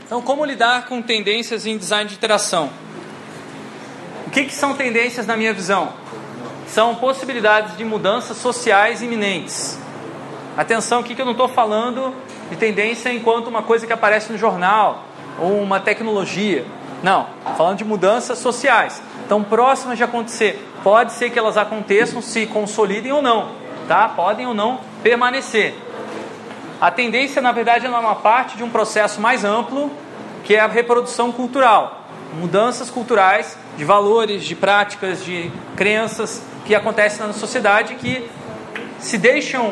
Então, como lidar com tendências em design de interação? O que são tendências na minha visão? São possibilidades de mudanças sociais iminentes. Atenção aqui que eu não estou falando de tendência enquanto uma coisa que aparece no jornal ou uma tecnologia. Não, falando de mudanças sociais. Então, próximas de acontecer. Pode ser que elas aconteçam, se consolidem ou não, tá? Podem ou não permanecer. A tendência, na verdade, ela é uma parte de um processo mais amplo, que é a reprodução cultural. Mudanças culturais de valores, de práticas, de crenças que acontecem na sociedade que se deixam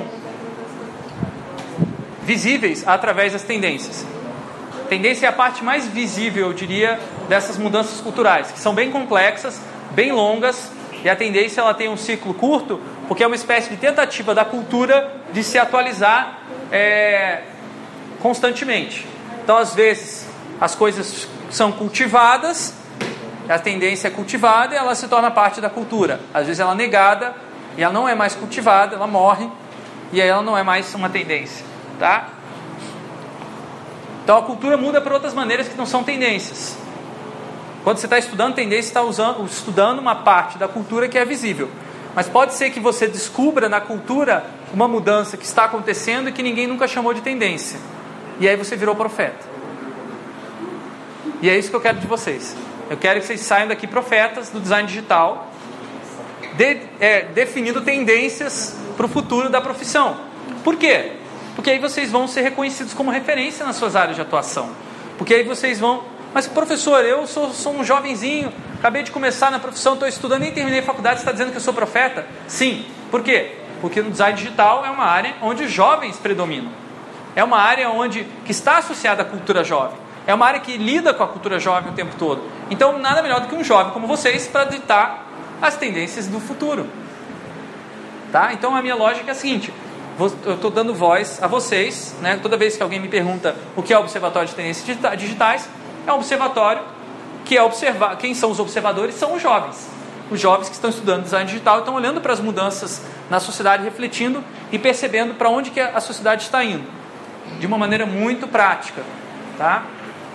visíveis através das tendências. Tendência é a parte mais visível, eu diria, dessas mudanças culturais, que são bem complexas, bem longas, e a tendência ela tem um ciclo curto, porque é uma espécie de tentativa da cultura de se atualizar constantemente. Então, às vezes, as coisas são cultivadas, a tendência é cultivada e ela se torna parte da cultura. Às vezes ela é negada e ela não é mais cultivada, ela morre e aí ela não é mais uma tendência, tá? Então a cultura muda por outras maneiras que não são tendências. Quando você está estudando tendência, você está estudando uma parte da cultura que é visível. Mas pode ser que você descubra na cultura uma mudança que está acontecendo e que ninguém nunca chamou de tendência. E aí você virou profeta. E é isso que eu quero de vocês. Eu quero que vocês saiam daqui profetas do design digital, definindo tendências para o futuro da profissão. Por quê? Porque aí vocês vão ser reconhecidos como referência nas suas áreas de atuação. Porque aí vocês vão... Mas professor, eu sou um jovenzinho, acabei de começar na profissão, estou estudando, nem terminei a faculdade, você está dizendo que eu sou profeta? Sim. Por quê? Porque no design digital é uma área onde os jovens predominam. É uma área que está associada à cultura jovem. É uma área que lida com a cultura jovem o tempo todo. Então, nada melhor do que um jovem como vocês para ditar as tendências do futuro. Tá? Então, a minha lógica é a seguinte: eu estou dando voz a vocês, né? Toda vez que alguém me pergunta o que é o Observatório de Tendências Digitais, é um observatório que é observar. Quem são os observadores? São os jovens. Os jovens que estão estudando design digital estão olhando para as mudanças na sociedade, refletindo e percebendo para onde que a sociedade está indo. De uma maneira muito prática. Tá?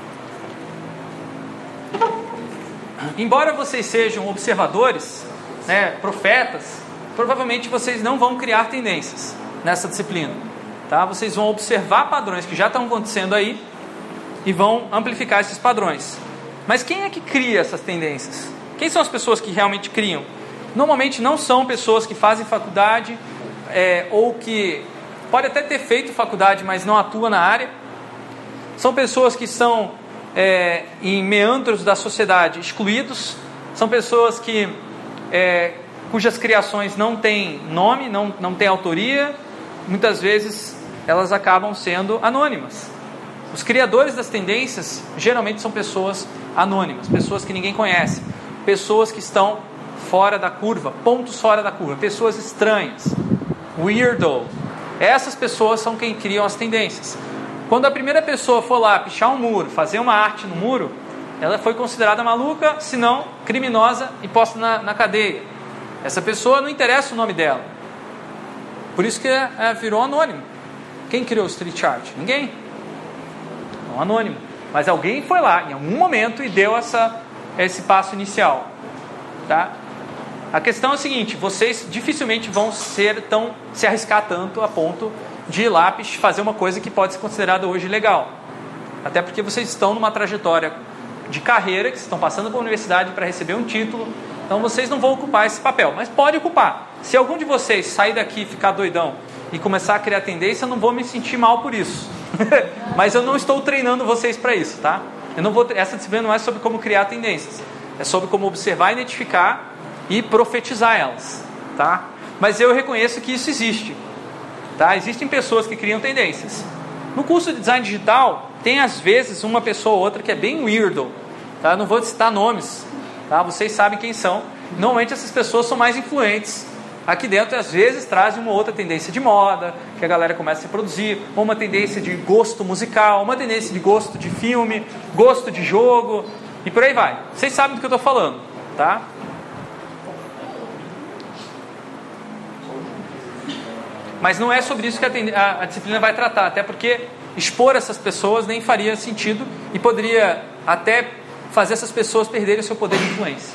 Embora vocês sejam observadores, né, profetas, provavelmente vocês não vão criar tendências nessa disciplina, tá? Vocês vão observar padrões que já estão acontecendo aí e vão amplificar esses padrões. Mas quem é que cria essas tendências? Quem são as pessoas que realmente criam? Normalmente não são pessoas que fazem faculdade ou que pode até ter feito faculdade, mas não atua na área. São pessoas que são em meandros da sociedade excluídos. São pessoas que cujas criações não têm nome, não têm autoria. Muitas vezes elas acabam sendo anônimas. Os criadores das tendências geralmente são pessoas anônimas, pessoas que ninguém conhece, pessoas que estão fora da curva, pontos fora da curva, pessoas estranhas, weirdo. Essas pessoas são quem criam as tendências. Quando a primeira pessoa for lá pichar um muro, fazer uma arte no muro, ela foi considerada maluca, se não criminosa e posta na cadeia. Essa pessoa não interessa o nome dela. Por isso que virou anônimo. Quem criou o street art? Ninguém. Não anônimo. Mas alguém foi lá em algum momento e deu esse passo inicial. Tá? A questão é a seguinte: vocês dificilmente vão se arriscar tanto a ponto de ir lá fazer uma coisa que pode ser considerada hoje legal. Até porque vocês estão numa trajetória de carreira, que vocês estão passando para a universidade para receber um título. Então vocês não vão ocupar esse papel, mas pode ocupar. Se algum de vocês sair daqui e ficar doidão e começar a criar tendência, eu não vou me sentir mal por isso. Mas eu não estou treinando vocês para isso, tá? Essa disciplina não é sobre como criar tendências, é sobre como observar, identificar e profetizar elas, tá? Mas eu reconheço que isso existe, tá? Existem pessoas que criam tendências. No curso de design digital tem às vezes uma pessoa ou outra que é bem weirdo, tá? Eu não vou citar nomes, tá? Vocês sabem quem são. Normalmente essas pessoas são mais influentes aqui dentro, e às vezes trazem uma outra tendência de moda, que a galera começa a se produzir, ou uma tendência de gosto musical, uma tendência de gosto de filme, gosto de jogo, e por aí vai. Vocês sabem do que eu estou falando, tá? Mas não é sobre isso que a disciplina vai tratar, até porque expor essas pessoas nem faria sentido e poderia até fazer essas pessoas perderem o seu poder de influência.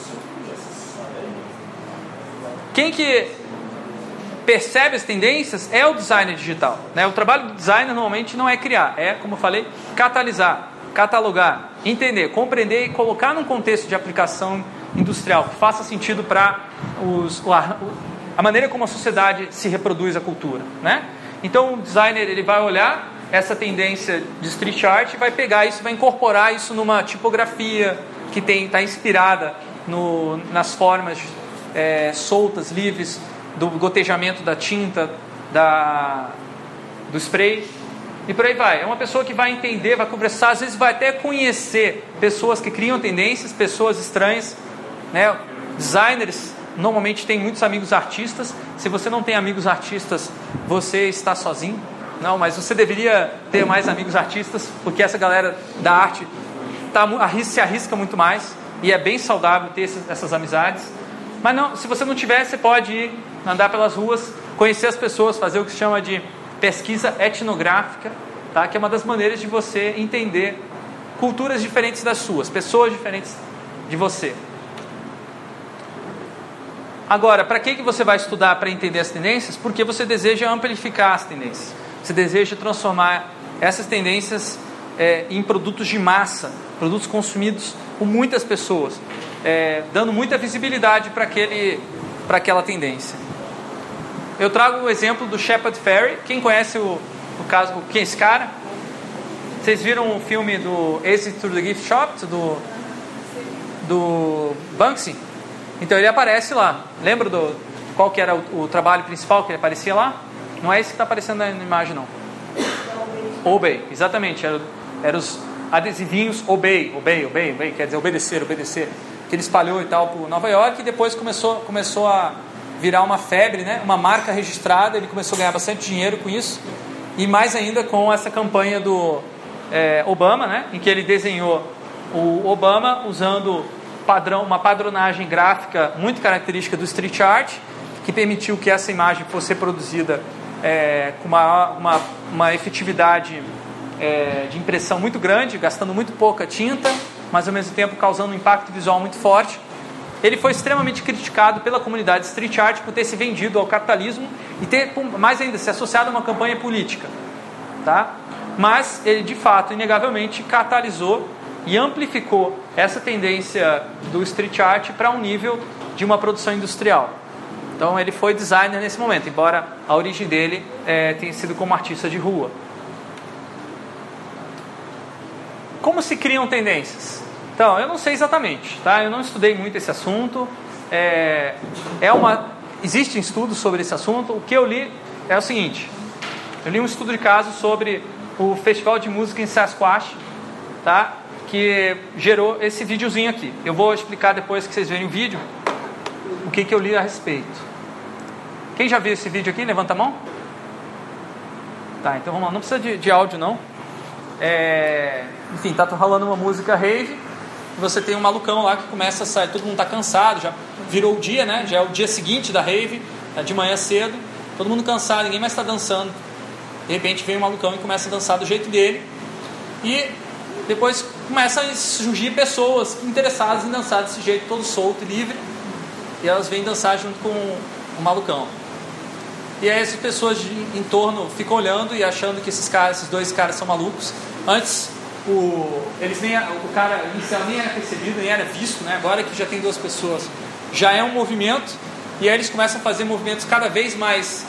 Quem que percebe as tendências é o designer digital, né? O trabalho do designer normalmente não é criar, é, como eu falei, catalisar, catalogar, entender, compreender e colocar num contexto de aplicação industrial que faça sentido para a maneira como a sociedade se reproduz a cultura, né? Então o designer ele vai olhar essa tendência de street art e vai pegar isso, vai incorporar isso numa tipografia que está inspirada nas formas soltas, livres, do gotejamento da tinta, do spray, e por aí vai. É uma pessoa que vai entender, vai conversar, às vezes vai até conhecer pessoas que criam tendências, pessoas estranhas, né? Designers normalmente têm muitos amigos artistas. Se você não tem amigos artistas, você está sozinho. Não, mas você deveria ter mais amigos artistas, porque essa galera da arte se arrisca muito mais, e é bem saudável ter essas amizades. Mas não, se você não tiver, você pode ir andar pelas ruas, conhecer as pessoas, fazer o que se chama de pesquisa etnográfica, tá? Que é uma das maneiras de você entender culturas diferentes das suas, pessoas diferentes de você. Agora, para que você vai estudar para entender as tendências? Porque você deseja amplificar as tendências. Você deseja transformar essas tendências em produtos de massa, produtos consumidos por muitas pessoas, dando muita visibilidade para aquela tendência. Eu trago o exemplo do Shepard Fairey. Quem conhece quem é esse cara? Vocês viram o filme do Exit to the Gift Shop, do Banksy? Então ele aparece lá. Lembra qual que era o trabalho principal que ele aparecia lá? Não é esse que está aparecendo na imagem, não. Obey, exatamente. Eram os adesivinhos Obey, quer dizer obedecer, que ele espalhou e tal por Nova York, e depois começou a virar uma febre, né? Uma marca registrada. Ele começou a ganhar bastante dinheiro com isso, e mais ainda com essa campanha do Obama, né? Em que ele desenhou o Obama usando uma padronagem gráfica muito característica do street art, que permitiu que essa imagem fosse produzida com uma efetividade de impressão muito grande, gastando muito pouca tinta, mas ao mesmo tempo causando um impacto visual muito forte. Ele foi extremamente criticado pela comunidade street art por ter se vendido ao capitalismo e ter, mais ainda, se associado a uma campanha política, tá? Mas ele, de fato, inegavelmente catalisou e amplificou essa tendência do street art para um nível de uma produção industrial. Então ele foi designer nesse momento, embora a origem dele tenha sido como artista de rua. Como se criam tendências? Então, eu não sei exatamente, tá? Eu não estudei muito esse assunto. Existem estudos sobre esse assunto. O que eu li é o seguinte: eu li um estudo de caso sobre o Festival de Música em Sasquatch, tá? Que gerou esse videozinho aqui. Eu vou explicar depois que vocês verem o vídeo o que eu li a respeito. Quem já viu esse vídeo aqui? Levanta a mão. Tá, então vamos lá. Não precisa de áudio, não. Enfim, tá rolando uma música rave. Você tem um malucão lá que começa a sair. Todo mundo tá cansado, já virou o dia, né? Já é o dia seguinte da rave, de manhã cedo. Todo mundo cansado, ninguém mais está dançando. De repente vem um malucão e começa a dançar do jeito dele. E depois começam a surgir pessoas interessadas em dançar desse jeito, todo solto e livre. E elas vêm dançar junto com o malucão. E aí essas pessoas em torno ficam olhando e achando que esses dois caras são malucos. Antes, o cara inicial nem era percebido, nem era visto, né? Agora que já tem duas pessoas, já é um movimento. E aí eles começam a fazer movimentos cada vez mais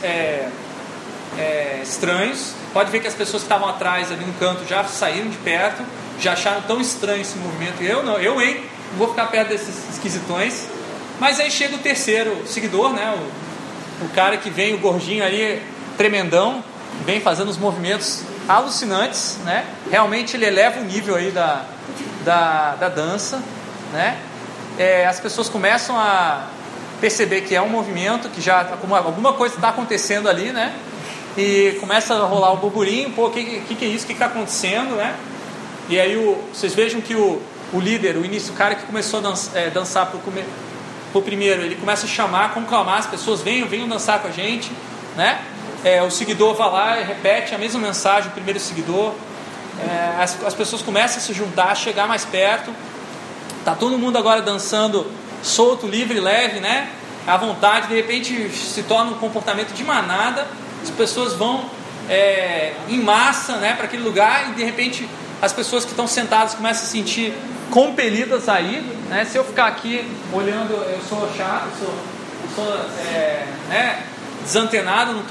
estranhos. Pode ver que as pessoas que estavam atrás ali no canto já saíram de perto, já acharam tão estranho esse movimento. Não vou ficar perto desses esquisitões. Mas aí chega o terceiro seguidor, né? O cara que vem, o gordinho ali, tremendão, vem fazendo os movimentos alucinantes, né? Realmente ele eleva o nível aí da dança, né? As pessoas começam a perceber que é um movimento, que já alguma coisa está acontecendo ali, né? E começa a rolar o burburinho. Pô, o que é isso? O que está acontecendo, né? E aí vocês vejam que o líder, o cara que começou a dançar por primeiro, ele começa a chamar, conclamar as pessoas, venham dançar com a gente, né? o seguidor vai lá e repete a mesma mensagem, o primeiro seguidor. As pessoas começam a se juntar, a chegar mais perto. Tá todo mundo agora dançando solto, livre, leve, né? À vontade. De repente se torna um comportamento de manada. As pessoas vão em massa, né, para aquele lugar, e de repente as pessoas que estão sentadas começam a se sentir compelidas a ir, né? Se eu ficar aqui olhando, eu sou chato, desantenado, não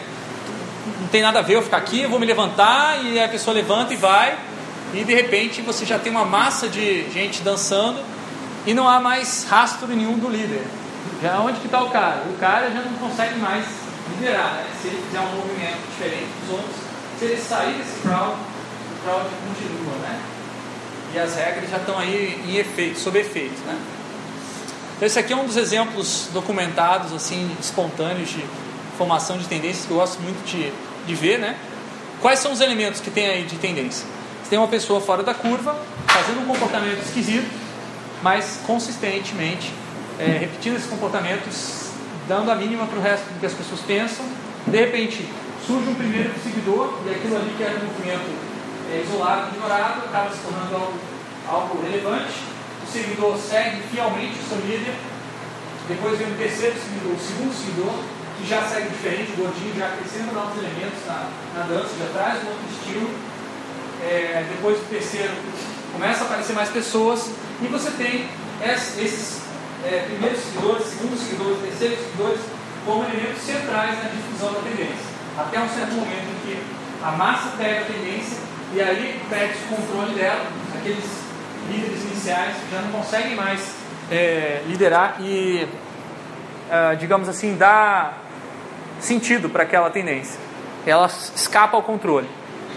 tem nada a ver eu ficar aqui, eu vou me levantar, e a pessoa levanta e vai, e de repente você já tem uma massa de gente dançando e não há mais rastro nenhum do líder. Já onde que está o cara? O cara já não consegue mais liderar, né? Se ele fizer um movimento diferente dos outros, se ele sair desse crowd, o crowd continua, né? E as regras já estão aí em efeito, sob efeito, né? Então esse aqui é um dos exemplos documentados, assim, espontâneos de formação de tendências que eu gosto muito de ver, né? Quais são os elementos que tem aí de tendência? Você tem uma pessoa fora da curva, fazendo um comportamento esquisito, mas consistentemente repetindo esses comportamentos, dando a mínima para o resto do que as pessoas pensam. De repente surge um primeiro seguidor, e aquilo ali que era um movimento isolado, ignorado, acaba se tornando algo relevante. O seguidor segue fielmente o seu líder. Depois vem o terceiro seguidor, o segundo seguidor, que já segue diferente, o gordinho já acrescenta novos elementos na dança, já traz um outro estilo. Depois do terceiro começa a aparecer mais pessoas, e você tem esses primeiros seguidores, segundos seguidores, terceiros seguidores como elementos centrais na difusão da tendência, até um certo momento em que a massa pega a tendência e aí perde o controle dela. Aqueles líderes iniciais já não conseguem mais liderar e digamos assim, dar sentido para aquela tendência, ela escapa ao controle.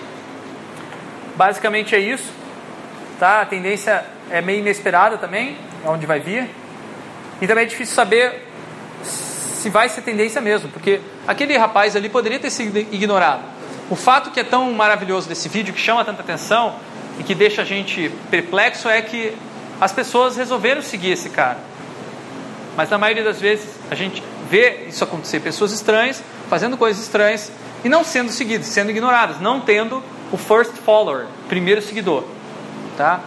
Basicamente é isso, tá? A tendência é meio inesperada também, é onde vai vir. E também é difícil saber se vai ser tendência mesmo, porque aquele rapaz ali poderia ter sido ignorado. O fato que é tão maravilhoso desse vídeo, que chama tanta atenção e que deixa a gente perplexo, é que as pessoas resolveram seguir esse cara. Mas na maioria das vezes a gente vê isso acontecer, pessoas estranhas fazendo coisas estranhas e não sendo seguidas, sendo ignoradas, não tendo o first follower, primeiro seguidor, tá?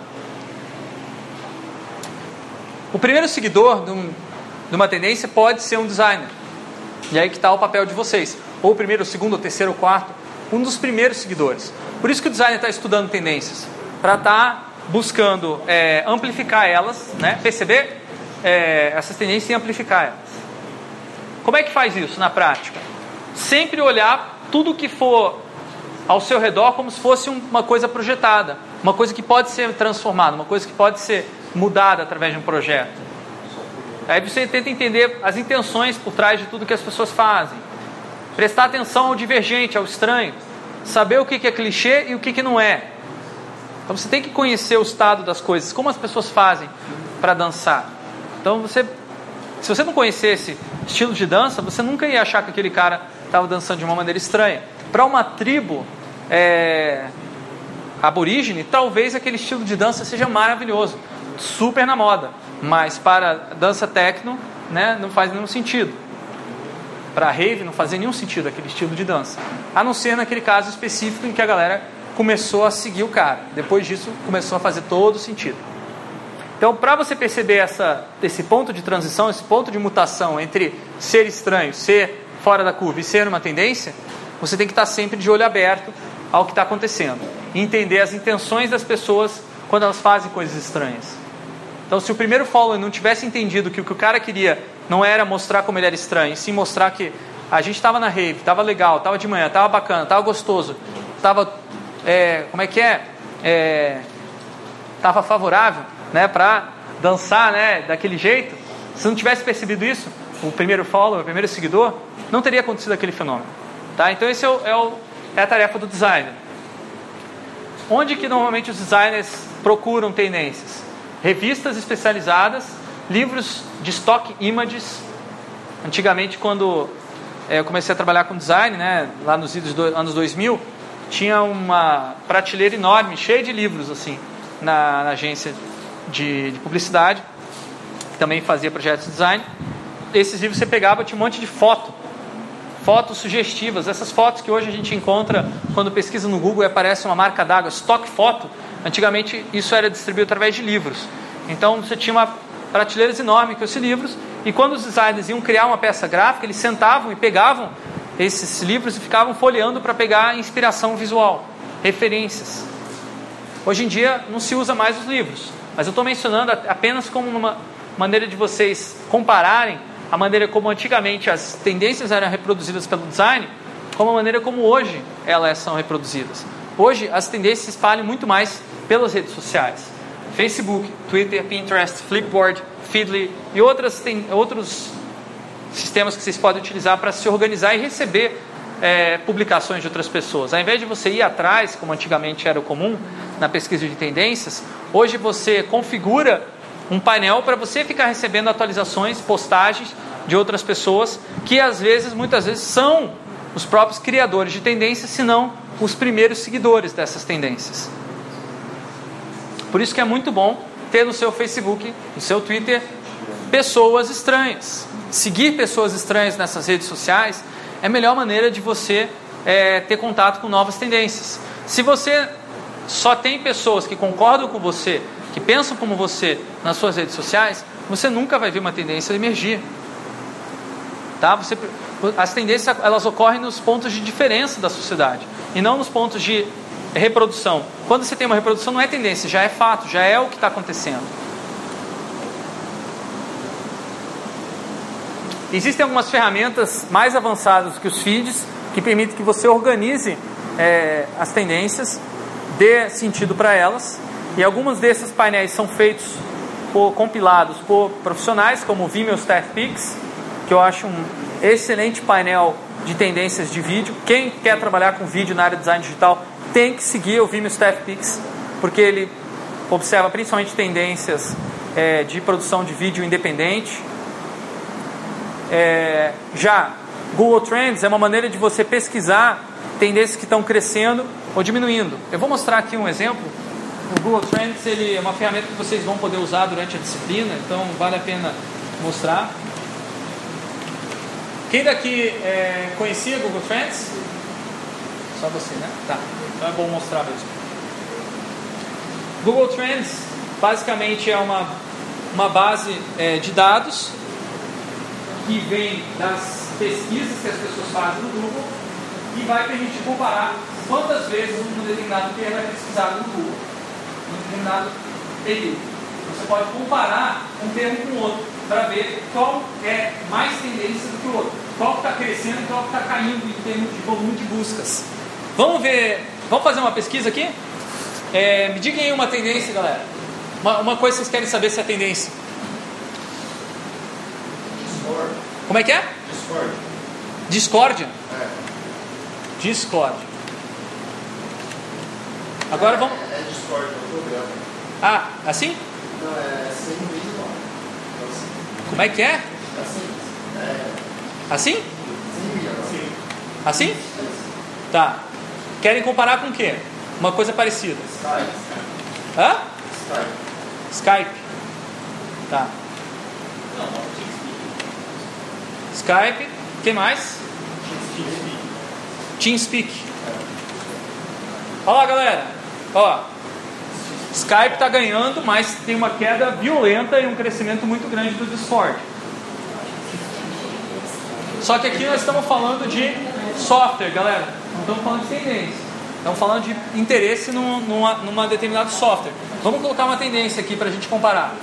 O primeiro seguidor de uma tendência pode ser um designer. E aí que está o papel de vocês. Ou o primeiro, o segundo, o terceiro, o quarto. Um dos primeiros seguidores. Por isso que o designer está estudando tendências. Para estar buscando amplificar elas, né? Perceber essas tendências e amplificar elas. Como é que faz isso na prática? Sempre olhar tudo que for ao seu redor como se fosse uma coisa projetada. Uma coisa que pode ser transformada, uma coisa que pode ser mudada através de um projeto. Aí você tenta entender as intenções por trás de tudo que as pessoas fazem. Prestar atenção ao divergente, ao estranho. Saber o que é clichê e o que não é. Então você tem que conhecer o estado das coisas, como as pessoas fazem para dançar. Então se você não conhecesse estilo de dança, você nunca ia achar que aquele cara estava dançando de uma maneira estranha. Para uma tribo aborígene, talvez aquele estilo de dança seja maravilhoso, super na moda, mas para dança techno, né, não faz nenhum sentido. Para rave não fazia nenhum sentido aquele estilo de dança, a não ser naquele caso específico em que a galera começou a seguir o cara. Depois disso começou a fazer todo sentido. Então, para você perceber esse ponto de transição, esse ponto de mutação entre ser estranho, ser fora da curva e ser uma tendência, você tem que estar sempre de olho aberto ao que está acontecendo e entender as intenções das pessoas quando elas fazem coisas estranhas. Então, se o primeiro follower não tivesse entendido que o que o cara queria não era mostrar como ele era estranho, e sim mostrar que a gente estava na rave, estava legal, estava de manhã, estava bacana, estava gostoso, estava, estava favorável, né, para dançar, né, daquele jeito. Se não tivesse percebido isso, o primeiro follower, o primeiro seguidor, não teria acontecido aquele fenômeno, tá? Então esse é a tarefa do designer. Onde que normalmente os designers procuram tendências? Revistas especializadas, livros de stock images. Antigamente, quando eu comecei a trabalhar com design, né, lá nos anos 2000, tinha uma prateleira enorme, cheia de livros assim, na agência de publicidade, que também fazia projetos de design. Esses livros você pegava, tinha um monte de fotos sugestivas. Essas fotos que hoje a gente encontra quando pesquisa no Google e aparece uma marca d'água, stock foto. Antigamente isso era distribuído através de livros. Então você tinha uma prateleiras enorme com esses livros, e quando os designers iam criar uma peça gráfica, eles sentavam e pegavam esses livros e ficavam folheando para pegar inspiração visual, referências. Hoje em dia não se usa mais os livros, mas eu estou mencionando apenas como uma maneira de vocês compararem a maneira como antigamente as tendências eram reproduzidas pelo design, com a maneira como hoje elas são reproduzidas. Hoje as tendências se espalham muito mais pelas redes sociais. Facebook, Twitter, Pinterest, Flipboard, Feedly e outros sistemas que vocês podem utilizar para se organizar e receber publicações de outras pessoas. Ao invés de você ir atrás, como antigamente era o comum na pesquisa de tendências, hoje você configura um painel para você ficar recebendo atualizações, postagens de outras pessoas que muitas vezes são os próprios criadores de tendências, se não os primeiros seguidores dessas tendências. Por isso que é muito bom ter no seu Facebook, no seu Twitter, pessoas estranhas. Seguir pessoas estranhas nessas redes sociais é a melhor maneira de você ter contato com novas tendências. Se você só tem pessoas que concordam com você, que pensam como você nas suas redes sociais, você nunca vai ver uma tendência emergir. Tá? As tendências elas ocorrem nos pontos de diferença da sociedade e não nos pontos de reprodução. Quando você tem uma reprodução, não é tendência, já é fato, já é o que está acontecendo. Existem algumas ferramentas mais avançadas que os feeds, que permitem que você organize as tendências, dê sentido para elas, e alguns desses painéis são feitos compilados por profissionais, como o Vimeo Staff Picks, que eu acho um excelente painel de tendências de vídeo. Quem quer trabalhar com vídeo na área de design digital tem que seguir o Vimeo Staff Picks, porque ele observa principalmente tendências de produção de vídeo independente. Já Google Trends é uma maneira de você pesquisar tendências que estão crescendo ou diminuindo. Eu vou mostrar aqui um exemplo. O Google Trends ele é uma ferramenta que vocês vão poder usar durante a disciplina, então vale a pena mostrar. Quem daqui conhecia Google Trends? Só você, né? Tá. Então é bom mostrar mesmo. Google Trends basicamente é uma base de dados que vem das pesquisas que as pessoas fazem no Google e vai permitir comparar quantas vezes um determinado termo é pesquisado no Google em um determinado período. Você pode comparar um termo com o outro para ver qual é mais tendência do que o outro, qual está crescendo e qual está caindo em termos de volume de buscas. Vamos fazer uma pesquisa aqui? Me digam aí uma tendência, galera. Uma coisa que vocês querem saber se é tendência. Discord. Como é que é? Discord. Discórdia? Discord. Agora vamos... É Discord, é o programa. Ah, assim? Não, é sem vídeo não. Como é que é? Assim? Sem vídeo, assim. Assim? Tá. Querem comparar com o quê? Uma coisa parecida. Skype. Hã? Skype. Skype. Tá. Skype. Quem mais? TeamSpeak. Olha lá, galera. Ó. Skype está ganhando, mas tem uma queda violenta e um crescimento muito grande do Discord. Só que aqui nós estamos falando de software, galera. Não estamos falando de tendência. Estamos falando de interesse numa determinado software. Vamos colocar uma tendência aqui para a gente comparar.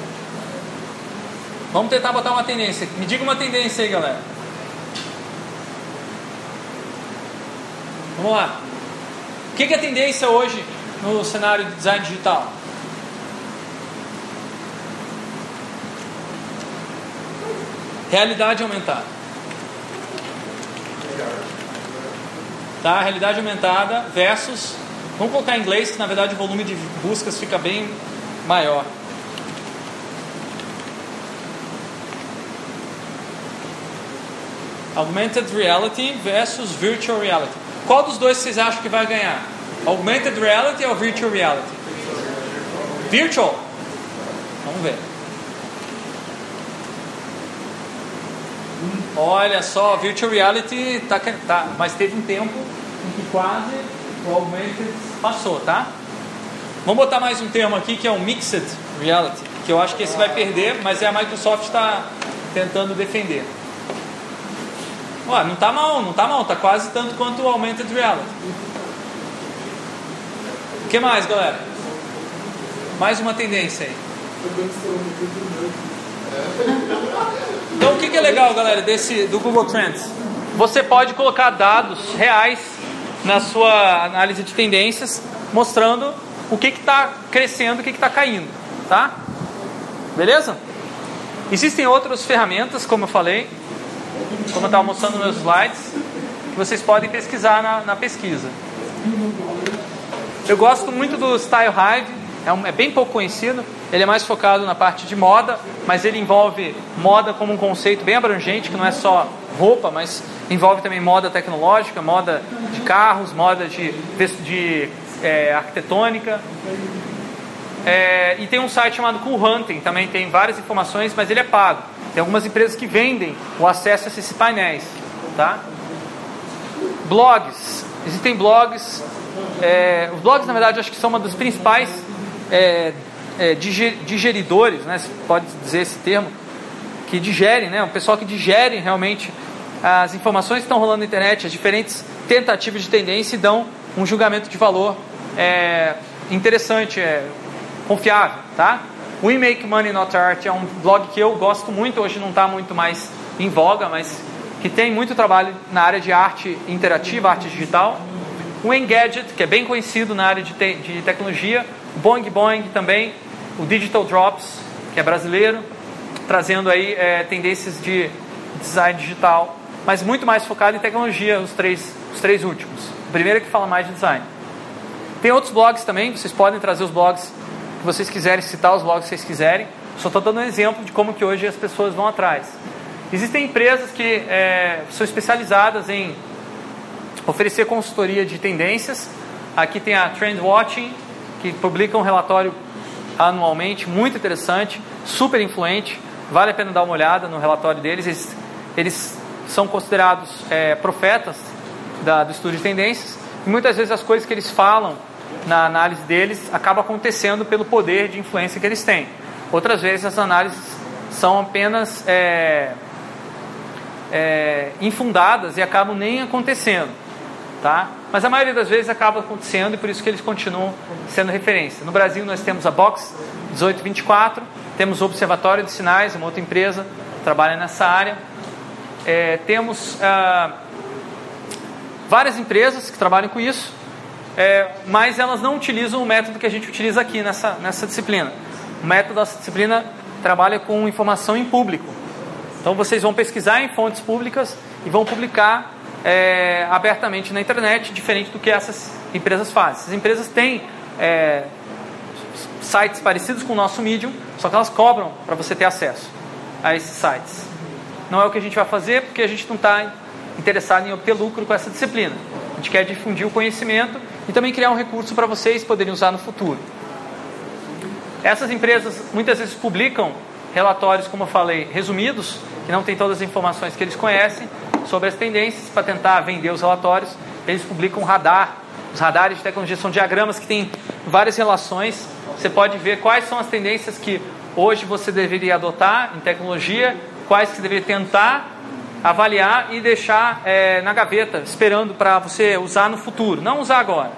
Vamos tentar botar uma tendência. Me diga uma tendência aí, galera. Vamos lá. O que é tendência hoje no cenário de design digital? Realidade aumentada. Tá? Realidade aumentada versus... Vamos colocar em inglês, que na verdade o volume de buscas fica bem maior. Augmented Reality versus Virtual Reality. Qual dos dois vocês acham que vai ganhar? Augmented Reality ou Virtual Reality? Virtual? Vamos ver. Olha só, Virtual Reality tá, mas teve um tempo em que quase o Augmented passou, tá? Vamos botar mais um termo aqui que é o Mixed Reality, que eu acho que esse vai perder, mas a Microsoft está tentando defender. Ué, não tá mal, tá quase tanto quanto o Augmented Reality. O que mais, galera? Mais uma tendência aí. Então o que é legal, galera, do Google Trends? Você pode colocar dados reais na sua análise de tendências, mostrando o que está crescendo, o que está caindo, tá? Beleza? Existem outras ferramentas, como eu falei, como eu estava mostrando nos meus slides, que vocês podem pesquisar na pesquisa. Eu gosto muito do Style Hive, é bem pouco conhecido, ele é mais focado na parte de moda, mas ele envolve moda como um conceito bem abrangente, que não é só roupa, mas envolve também moda tecnológica, moda de carros, moda de arquitetônica. E tem um site chamado Cool Hunting, também tem várias informações, mas ele é pago. Tem algumas empresas que vendem o acesso a esses painéis, tá? Blogs, existem blogs. Os blogs, na verdade, acho que são uma dos principais digeridores, né? Se pode dizer esse termo, que digerem, né? O pessoal que digere realmente as informações que estão rolando na internet, as diferentes tentativas de tendência, e dão um julgamento de valor interessante, confiável, tá? We Make Money Not Art é um blog que eu gosto muito, hoje não está muito mais em voga, mas que tem muito trabalho na área de arte interativa, arte digital. O Engadget, que é bem conhecido na área de tecnologia. Boing Boing também. O Digital Drops, que é brasileiro, trazendo aí tendências de design digital, mas muito mais focado em tecnologia, os três últimos. O primeiro é que fala mais de design. Tem outros blogs também, vocês podem trazer os blogs que vocês quiserem, citar os blogs que vocês quiserem. Só estou dando um exemplo de como que hoje as pessoas vão atrás. Existem empresas que são especializadas em oferecer consultoria de tendências. Aqui tem a Trend Watching, que publica um relatório anualmente, muito interessante, super influente, vale a pena dar uma olhada no relatório deles. Eles são considerados profetas do estudo de tendências, e muitas vezes as coisas que eles falam na análise deles acabam acontecendo pelo poder de influência que eles têm. Outras vezes as análises são apenas infundadas e acabam nem acontecendo, tá? Mas a maioria das vezes acaba acontecendo, e por isso que eles continuam sendo referência. No Brasil nós temos a Box 1824, temos o Observatório de Sinais, uma outra empresa que trabalha nessa área. Temos várias empresas que trabalham com isso, mas elas não utilizam o método que a gente utiliza aqui nessa disciplina. O método dessa disciplina trabalha com informação em público. Então vocês vão pesquisar em fontes públicas e vão publicar abertamente na internet, diferente do que essas empresas fazem. Essas empresas têm sites parecidos com o nosso Medium, só que elas cobram para você ter acesso a esses sites. Não é o que a gente vai fazer, porque a gente não está interessado em obter lucro com essa disciplina. A gente quer difundir o conhecimento e também criar um recurso para vocês poderem usar no futuro. Essas empresas muitas vezes publicam relatórios, como eu falei, resumidos, que não tem todas as informações que eles conhecem sobre as tendências. Para tentar vender os relatórios, eles publicam radar. Os radares de tecnologia são diagramas que têm várias relações. Você pode ver quais são as tendências que hoje você deveria adotar em tecnologia, quais que você deveria tentar avaliar e deixar na gaveta, esperando para você usar no futuro, não usar agora.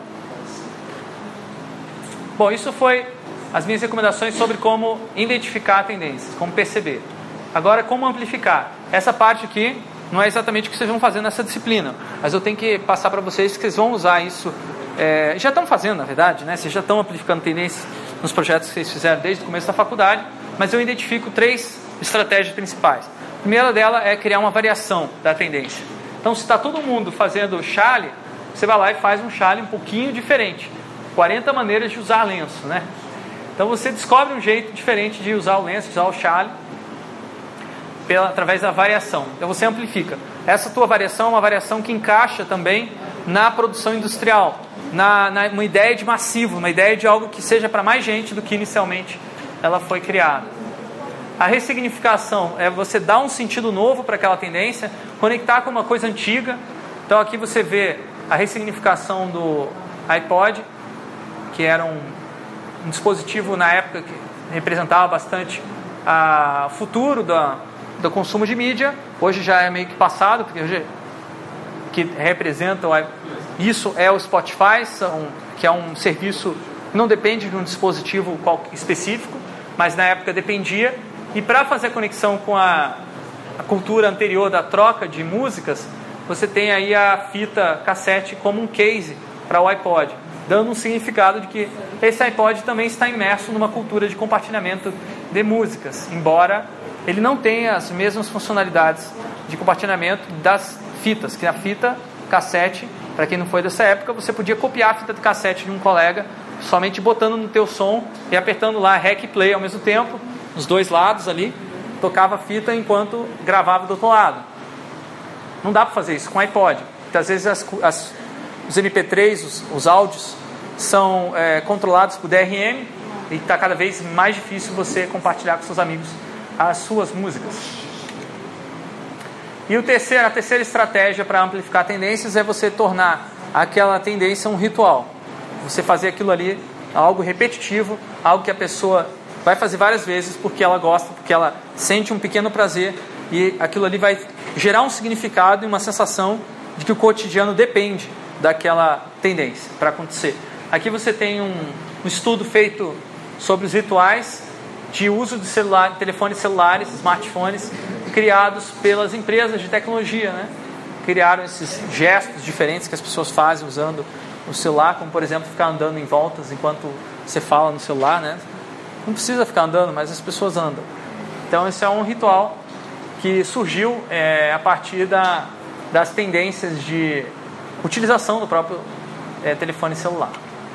Bom, isso foi as minhas recomendações sobre como identificar tendências, como perceber. Agora, como amplificar? Essa parte aqui não é exatamente o que vocês vão fazer nessa disciplina, mas eu tenho que passar para vocês que vocês vão usar isso. Já estão fazendo, na verdade, né? Vocês já estão amplificando tendências nos projetos que vocês fizeram desde o começo da faculdade, mas eu identifico 3 estratégias principais. A primeira dela é criar uma variação da tendência. Então, se está todo mundo fazendo chale, você vai lá e faz um chale um pouquinho diferente. 40 maneiras de usar lenço, né? Então você descobre um jeito diferente de usar o lenço, usar o chale, através da variação. Então você amplifica. Essa tua variação é uma variação que encaixa também na produção industrial, uma ideia de massivo, uma ideia de algo que seja para mais gente do que inicialmente ela foi criada. A ressignificação é você dar um sentido novo para aquela tendência, conectar com uma coisa antiga. Então aqui você vê a ressignificação do iPod, que era um dispositivo na época que representava bastante o futuro do consumo de mídia. Hoje já é meio que passado, porque hoje que representa isso é o Spotify, que é um serviço que não depende de um dispositivo específico, mas na época dependia. E para fazer a conexão com a cultura anterior da troca de músicas, você tem aí a fita cassete como um case para o iPod, dando um significado de que esse iPod também está imerso numa cultura de compartilhamento de músicas, embora ele não tenha as mesmas funcionalidades de compartilhamento das fitas, que a fita cassete, para quem não foi dessa época, você podia copiar a fita de cassete de um colega somente botando no teu som e apertando lá REC e play ao mesmo tempo, nos dois lados ali, tocava a fita enquanto gravava do outro lado. Não dá para fazer isso com iPod. Muitas vezes os MP3, os áudios, são controlados por DRM e está cada vez mais difícil você compartilhar com seus amigos as suas músicas. E a terceira estratégia para amplificar tendências é você tornar aquela tendência um ritual. Você fazer aquilo ali algo repetitivo, algo que a pessoa vai fazer várias vezes porque ela gosta, porque ela sente um pequeno prazer, e aquilo ali vai gerar um significado e uma sensação de que o cotidiano depende daquela tendência para acontecer. Aqui você tem um estudo feito sobre os rituais de uso de telefones celulares, smartphones, criados pelas empresas de tecnologia, né? Criaram esses gestos diferentes que as pessoas fazem usando o celular, como por exemplo ficar andando em voltas enquanto você fala no celular, né? Não precisa ficar andando, mas as pessoas andam. Então esse é um ritual que surgiu a partir das tendências de utilização do próprio telefone celular.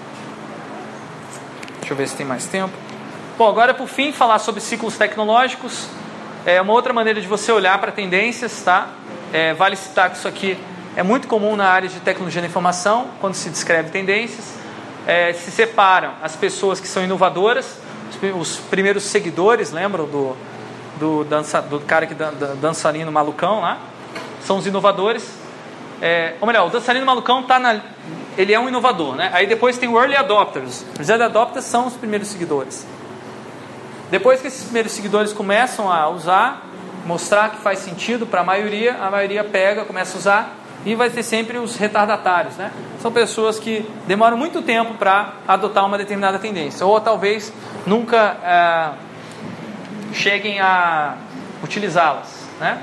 Deixa eu ver se tem mais tempo. Bom, agora por fim falar sobre ciclos tecnológicos. É uma outra maneira de você olhar para tendências, tá? Vale citar que isso aqui é muito comum na área de tecnologia da informação, quando se descreve tendências. Se separam as pessoas que são inovadoras, os primeiros seguidores, lembram do cara que dançarino malucão lá? São os inovadores. Ou melhor, o dançarino malucão ele é um inovador, né? Aí depois tem o early adopters. Os early adopters são os primeiros seguidores. Depois que esses primeiros seguidores começam a usar, mostrar que faz sentido para a maioria pega, começa a usar, e vai ter sempre os retardatários, né? São pessoas que demoram muito tempo para adotar uma determinada tendência, ou talvez nunca cheguem a utilizá-las, né?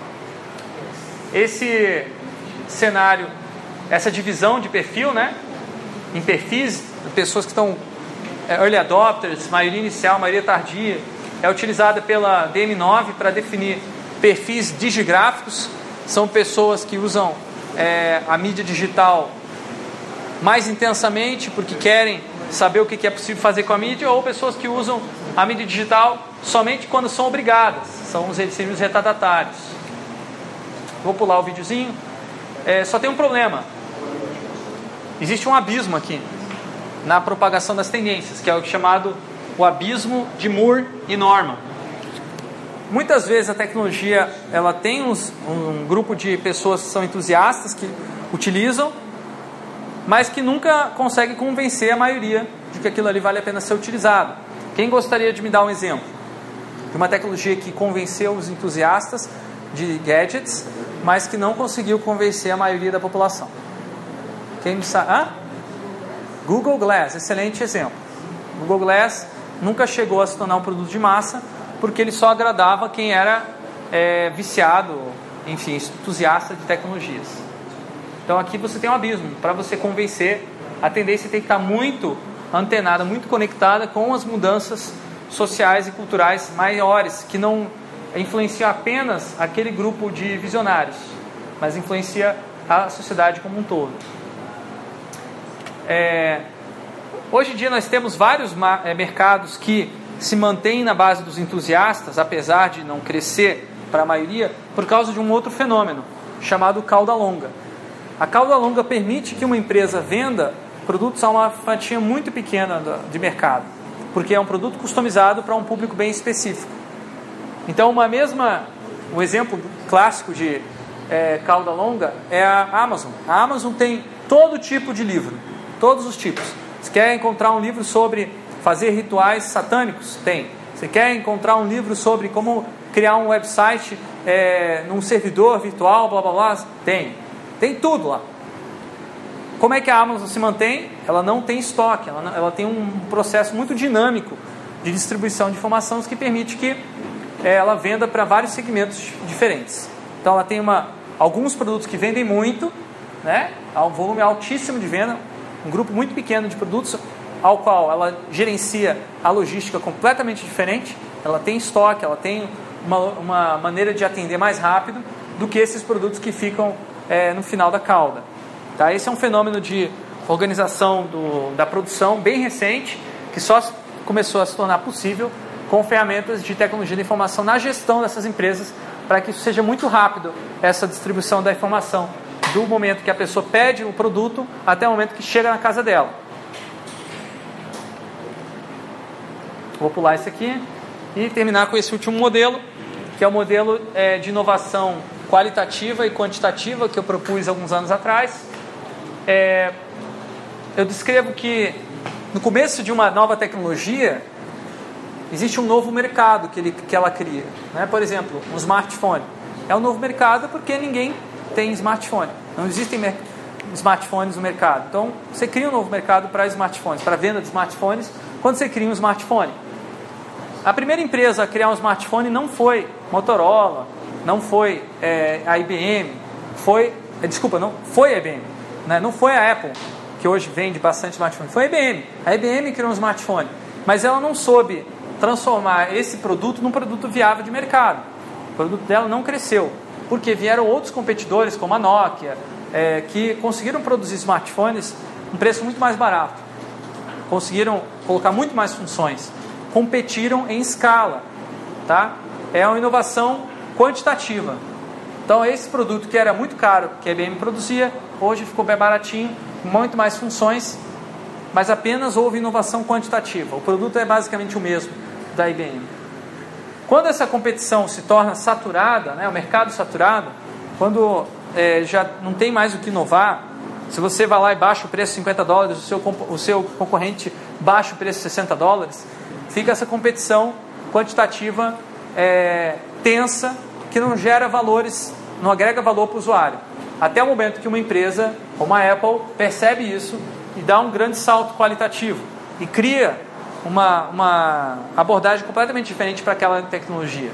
Esse cenário, essa divisão de perfil, né? Em perfis, pessoas que estão early adopters, maioria inicial, maioria tardia, é utilizada pela DM9 para definir perfis digigráficos. São pessoas que usam a mídia digital mais intensamente porque querem saber o que é possível fazer com a mídia, ou pessoas que usam a mídia digital somente quando são obrigadas. São os retardatários. Vou pular o videozinho. Só tem um problema. Existe um abismo aqui na propagação das tendências, que é o chamado o abismo de Moore e Norman. Muitas vezes a tecnologia ela tem um grupo de pessoas que são entusiastas, que utilizam, mas que nunca consegue convencer a maioria de que aquilo ali vale a pena ser utilizado. Quem gostaria de me dar um exemplo de uma tecnologia que convenceu os entusiastas de gadgets, mas que não conseguiu convencer a maioria da população? Quem me sabe? Google Glass, excelente exemplo. Google Glass nunca chegou a se tornar um produto de massa, porque ele só agradava quem era viciado, enfim, entusiasta de tecnologias. Então aqui você tem um abismo. Para você convencer, a tendência tem que estar muito antenada, muito conectada com as mudanças sociais e culturais maiores, que não influenciam apenas aquele grupo de visionários, mas influencia a sociedade como um todo. Hoje em dia nós temos vários mercados que se mantêm na base dos entusiastas, apesar de não crescer para a maioria, por causa de um outro fenômeno, chamado cauda longa. A cauda longa permite que uma empresa venda produtos a uma fatia muito pequena de mercado, porque é um produto customizado para um público bem específico. Então, o exemplo clássico de cauda longa é a Amazon. A Amazon tem todo tipo de livro, todos os tipos. Você quer encontrar um livro sobre fazer rituais satânicos? Tem. Você quer encontrar um livro sobre como criar um website num servidor virtual, blá blá blá? Tem. Tem tudo lá. Como é que a Amazon se mantém? Ela não tem estoque, ela tem um processo muito dinâmico de distribuição de informações que permite que ela venda para vários segmentos diferentes. Então ela tem alguns produtos que vendem muito, né? Há um volume altíssimo de venda, um grupo muito pequeno de produtos ao qual ela gerencia a logística completamente diferente. Ela tem estoque, ela tem uma maneira de atender mais rápido do que esses produtos que ficam no final da cauda. Tá? Esse é um fenômeno de organização da produção bem recente, que só começou a se tornar possível com ferramentas de tecnologia da informação na gestão dessas empresas, para que isso seja muito rápido, essa distribuição da informação, do momento que a pessoa pede o produto até o momento que chega na casa dela. Vou pular esse aqui e terminar com esse último modelo, que é o modelo de inovação qualitativa e quantitativa que eu propus alguns anos atrás. Eu descrevo que no começo de uma nova tecnologia existe um novo mercado que ela cria, né? Por exemplo, um smartphone é um novo mercado porque ninguém tem smartphone, não existem smartphones no mercado. Então você cria um novo mercado para smartphones, para venda de smartphones, quando você cria um smartphone. A primeira empresa a criar um smartphone não foi Motorola, não foi a IBM, não foi a IBM, né? Não foi a Apple, que hoje vende bastante smartphone, foi a IBM. A IBM criou um smartphone, mas ela não soube transformar esse produto num produto viável de mercado. O produto dela não cresceu, porque vieram outros competidores, como a Nokia, que conseguiram produzir smartphones um preço muito mais barato, conseguiram colocar muito mais funções, competiram em escala, tá? É uma inovação quantitativa. Então esse produto que era muito caro, que a IBM produzia, hoje ficou bem baratinho, com muito mais funções, mas apenas houve inovação quantitativa. O produto é basicamente o mesmo da IBM. Quando essa competição se torna saturada, né, o mercado saturado, quando já não tem mais o que inovar, se você vai lá e baixa o preço $50, o seu concorrente baixa o preço $60, fica essa competição quantitativa tensa, que não gera valores, não agrega valor para o usuário. Até o momento que uma empresa, como a Apple, percebe isso e dá um grande salto qualitativo e cria uma abordagem completamente diferente para aquela tecnologia.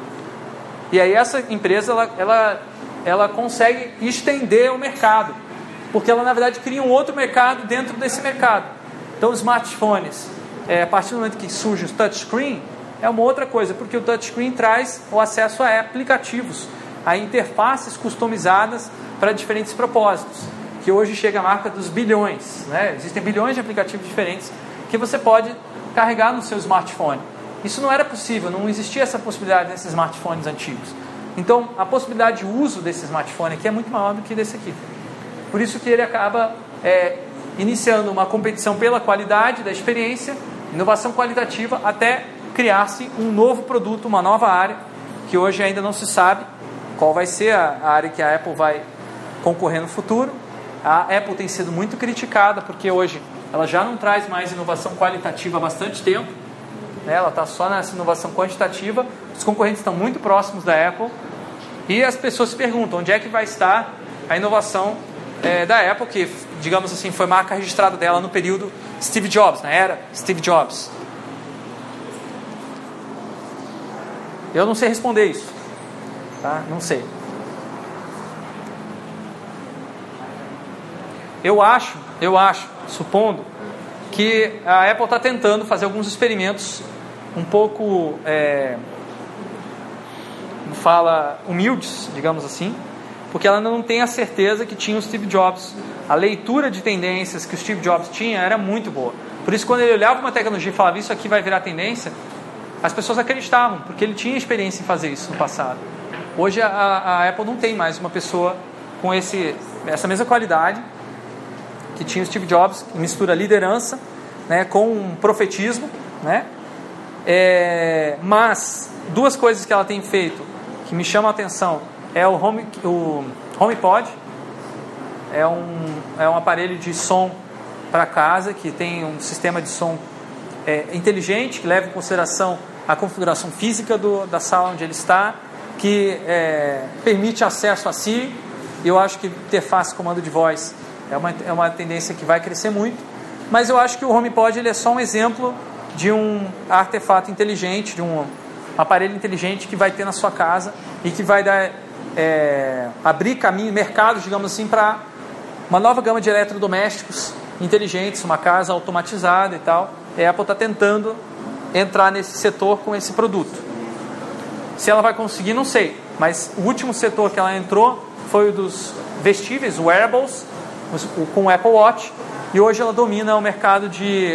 E aí essa empresa ela consegue estender o mercado, porque ela na verdade cria um outro mercado dentro desse mercado. Então os smartphones, a partir do momento que surge o touchscreen, é uma outra coisa, porque o touchscreen traz o acesso a aplicativos, a interfaces customizadas para diferentes propósitos, que hoje chega à marca dos bilhões, né? Existem bilhões de aplicativos diferentes que você pode carregar no seu smartphone. Isso não era possível, não existia essa possibilidade nesses smartphones antigos. Então a possibilidade de uso desse smartphone aqui é muito maior do que desse aqui. Por isso que ele acaba iniciando uma competição pela qualidade da experiência, inovação qualitativa, até criar-se um novo produto, uma nova área, que hoje ainda não se sabe qual vai ser a área que a Apple vai concorrer no futuro. A Apple tem sido muito criticada, porque hoje ela já não traz mais inovação qualitativa há bastante tempo, né? Ela está só nessa inovação quantitativa, os concorrentes estão muito próximos da Apple, e as pessoas se perguntam onde é que vai estar a inovação da Apple, que, digamos assim, foi marca registrada dela no período Steve Jobs, na era Steve Jobs. Eu não sei responder isso, tá? Não sei. Eu acho, supondo que a Apple está tentando fazer alguns experimentos um pouco, humildes, digamos assim, porque ela ainda não tem a certeza que tinha o Steve Jobs. A leitura de tendências que o Steve Jobs tinha era muito boa. Por isso, quando ele olhava uma tecnologia e falava isso aqui vai virar tendência, as pessoas acreditavam, porque ele tinha experiência em fazer isso no passado. Hoje a Apple não tem mais uma pessoa com essa mesma qualidade que tinha o Steve Jobs, que mistura liderança, né, com um profetismo, né, Mas duas coisas que ela tem feito que me chamam a atenção é o HomePod. É um aparelho de som para casa que tem um sistema de som inteligente, que leva em consideração a configuração física da sala onde ele está, que permite acesso a si. Eu acho que interface comando de voz é uma tendência que vai crescer muito, mas eu acho que o HomePod ele é só um exemplo de um artefato inteligente, de um aparelho inteligente que vai ter na sua casa e que vai abrir mercados, digamos assim, para uma nova gama de eletrodomésticos inteligentes, uma casa automatizada e tal. A Apple está tentando entrar nesse setor com esse produto. Se ela vai conseguir, não sei, mas o último setor que ela entrou foi o dos vestíveis, wearables, com o Apple Watch, e hoje ela domina o mercado de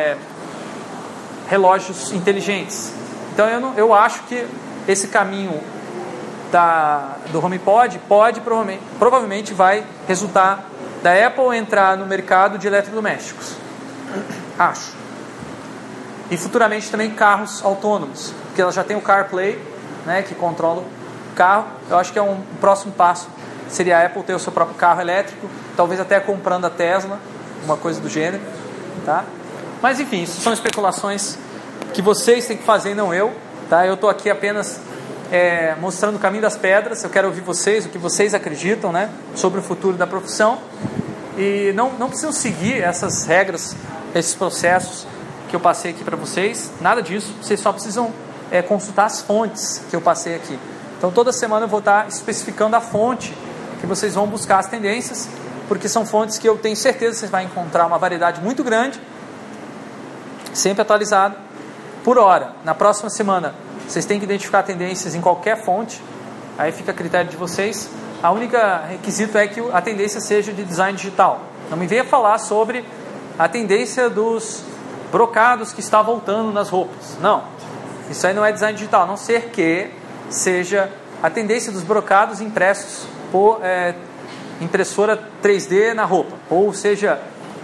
relógios inteligentes. Então eu acho que esse caminho do HomePod provavelmente vai resultar da Apple entrar no mercado de eletrodomésticos. Acho. E futuramente também carros autônomos, porque ela já tem o CarPlay, né, que controla o carro. Eu acho que é um próximo passo. Seria a Apple ter o seu próprio carro elétrico, talvez até comprando a Tesla, uma coisa do gênero, tá? Mas enfim, isso são especulações que vocês têm que fazer e não eu, tá? Eu estou aqui apenas mostrando o caminho das pedras. Eu quero ouvir vocês, o que vocês acreditam, né, sobre o futuro da profissão. E não precisam seguir essas regras, esses processos que eu passei aqui para vocês, nada disso. Vocês só precisam consultar as fontes que eu passei aqui. Então toda semana eu vou estar especificando a fonte que vocês vão buscar as tendências, porque são fontes que eu tenho certeza que vocês vão encontrar uma variedade muito grande, sempre atualizada, por hora. Na próxima semana vocês têm que identificar tendências em qualquer fonte, aí fica a critério de vocês. A única requisito é que a tendência seja de design digital. Não me venha falar sobre a tendência dos brocados que está voltando nas roupas. Não, isso aí não é design digital, a não ser que seja a tendência dos brocados impressos por impressora 3D na roupa, ou seja,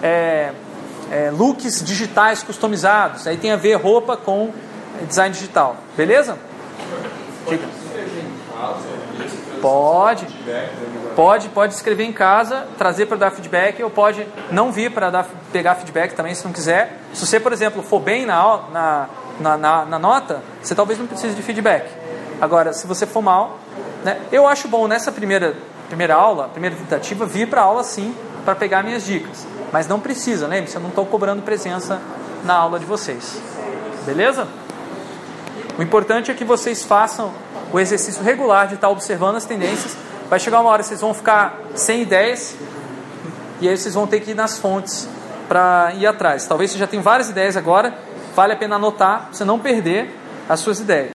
looks digitais customizados. Aí tem a ver roupa com design digital, beleza? Pode escrever em casa, trazer para dar feedback, ou pode não vir para pegar feedback também, se não quiser. Se você, por exemplo, for bem na nota, você talvez não precise de feedback. Agora, se você for mal, né, eu acho bom nessa primeira aula, primeira tentativa, vir para a aula sim, para pegar minhas dicas. Mas não precisa, lembre-se, eu não estou cobrando presença na aula de vocês. Beleza? O importante é que vocês façam o exercício regular de estar observando as tendências. Vai chegar uma hora que vocês vão ficar sem ideias, e aí vocês vão ter que ir nas fontes para ir atrás. Talvez você já tenha várias ideias agora, vale a pena anotar, para você não perder as suas ideias.